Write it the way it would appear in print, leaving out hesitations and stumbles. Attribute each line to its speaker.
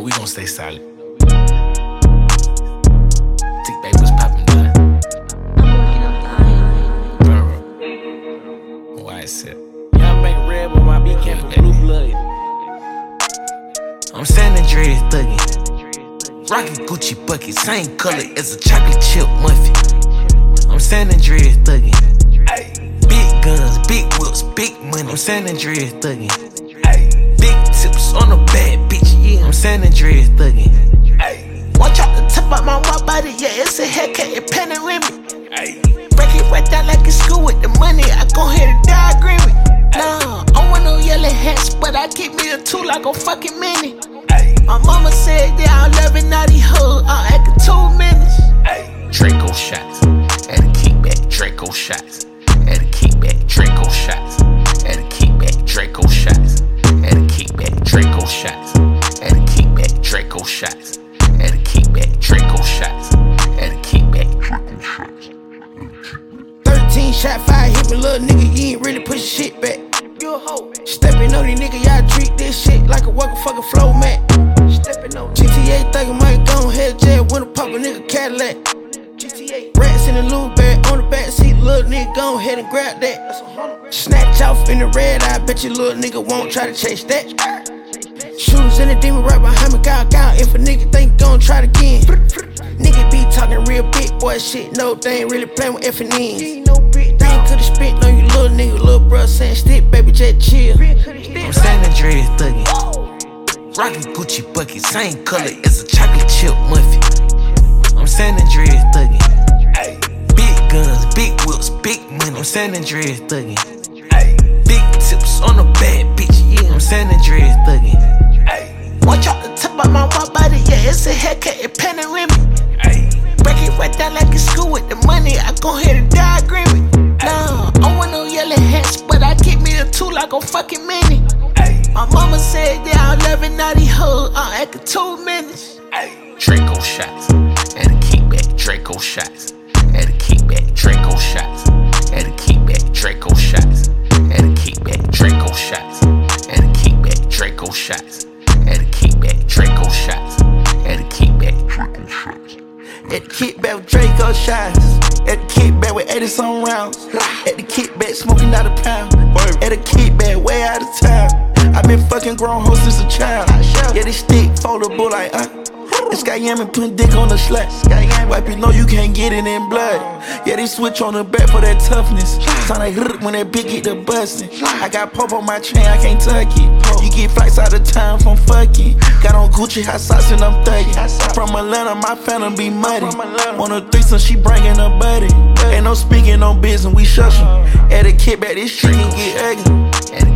Speaker 1: we gon' stay solid. Tick baby was poppin', blood. Why I said
Speaker 2: Y'all make red with my beat came from blue blood.
Speaker 1: I'm standing dread thuggin', rockin' Gucci bucket, same color as a chocolate chip muffin. I'm standing dread thuggin', big guns, big whips, big money. I'm standing dread thuggin', big tips on a bad bitch. Yeah, I'm standing dread thuggin'. Watch out the tip out my white body, yeah, it's a haircut, it panoramic. Break it right down like a school with the money, I gon' hit a diagram it. Nah, I want no yellow hats, but I keep me a tool like a fucking mini. My mama said that I'm loving naughty hood, I'm acting 2 minutes. Draco shots, at a kickback, Draco shots. At a kickback, Draco shots. At a kickback, Draco shots. At a kickback, Draco shots. At a kickback, Draco shots. At a kickback, Draco shots. At a kickback, Draco shots.
Speaker 3: 13 shot, 5 hit me, little nigga, you ain't really push shit back. You a hoe. Steppin' on these niggas, y'all treat this shit like a fucking flow mat. Steppin' on GTA thuggin' might gon' head jet when a pop a nigga Cadillac. GTA rats in the loot bag on the back seat, little nigga gon' head and grab that. Snatch off in the red, I bet you little nigga won't try to chase that. Shooters in the demon right behind me, got if a nigga think gon' try it again. Nigga be talking real big boy shit, no, they ain't really playin' with F&Ns. They ain't could've spit on you little nigga, little bruh saying stick, baby, just chill.
Speaker 1: I'm standing dread thuggin', rockin' Gucci bucket, same color as a chocolate chip muffin. I'm standing dread thuggin', big guns, big whips, big money. I'm standing dread thuggin', big tips on a bad bitch. Yeah, I'm standing dread thuggin'. Watch out the tip out my white body, yeah, it's a haircut, it panoramic. Break it right down like a school with the money, I gon' hit a diagram it. Nah, I want no yellow hats, but I keep me a tool like a fucking mini. My mama said that I'm loving naughty hood, I'm acting 2 minutes. Draco shots, at a kickback, Draco shots. At a kickback, Draco shots. At a kickback, Draco shots. At a kickback, Draco shots. At a kickback, Draco shots. At a kickback, Draco shots. At a kickback, Draco shots.
Speaker 3: At the kickback with Draco shots. At the kickback with 80 some rounds. At the kickback smoking out a pound. At the kickback way out of town. I been fucking grown hoes since a child. Yeah, this stick foldable like This guy Yammin putting dick on the slut. Wipe it, know you can't get it in blood. Yeah, they switch on the back for that toughness. Sound like when that bitch get the bustin'. I got pop on my chain, I can't tuck it. You get flights out of town from fucking. Got on Gucci hot socks and I'm thuggin'. From Atlanta, my phantom be muddy. On a threesome, she bringin' her buddy. Ain't no speaking, no business, we shush 'em. At a kickback, this shit can get ugly.